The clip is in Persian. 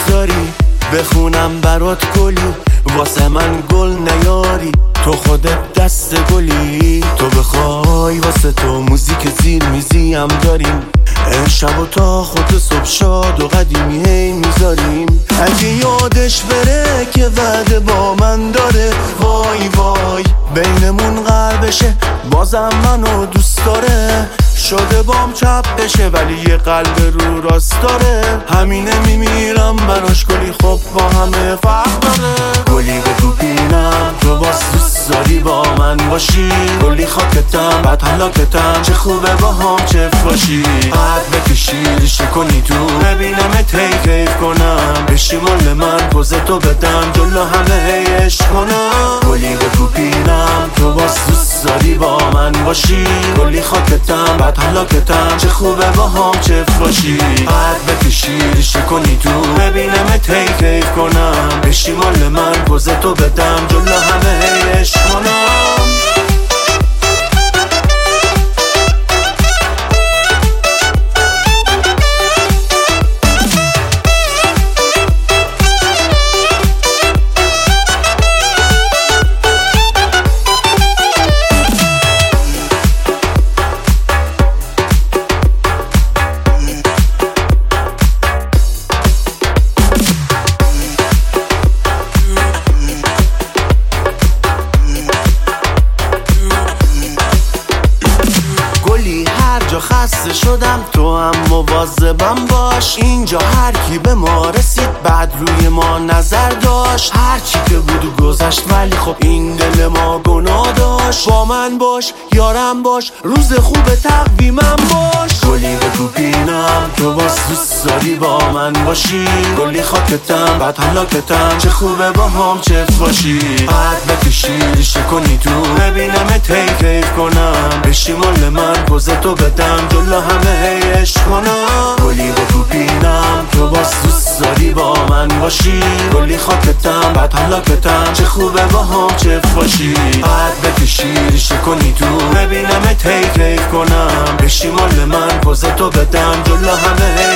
میذاری بخونم برات گلی واسه من گل نیاری تو خودت دست گلی تو بخوای واسه تو موزیک زیر میزی هم داریم شب و تا خود صبح شاد و قدیمی هی میذاریم اگه یادش بره که وعده با من داره وای وای بینمون غر بشه بازم منو دوست داره شده بام چپ بشه ولی یه قلب رو راست داره همینه میمیرم براش گلی خب با همه فرق داره گلی به تو بینم تو باز دوست داری با من باشی گلی خاکتم بعد حلاکتم چه خوبه با هم چف باشی قد بکشی ریشه کنی تو ببینم کیف کنم بشی مال من پوزتو بدم جلو همه هیش کنم گلی به تو بینم تو باز دوست داری با من باشی گلی خاکتم بعد حلاکتم چه خوبه با هم چف باشی قد بکشی ریشه کنی تو ببینم کیف کنم بشی مال من پوزتو بدم جلو همه هیش کنم خسته شدم تو هم مواظبم باش اینجا هر کی به ما رسید بعد روی ما نظر داشت هر چی که بود و گذشت ولی خب این دل ما گناه داشت با من باش یارم باش روز خوب تقویمم باش گلی به تو بینم تو باز دوست داری با من باشی گلی خاکتم بعد حلاکتم چه خوبه با هم چف باشی قد بکشی ریشه کنی تو ببینم کیف کنم بشی مال من پوزتو بدم جلو همه هیش کنم گلی به تو بینم تو باز دوست داری با من باشی گلی خاکتم بعد حلاکتم چه خوبه با هم چف باشی قد بکشی ریشه کنی تو ببینم کیف کنم بشی مال من پوزتو بدم جلو همه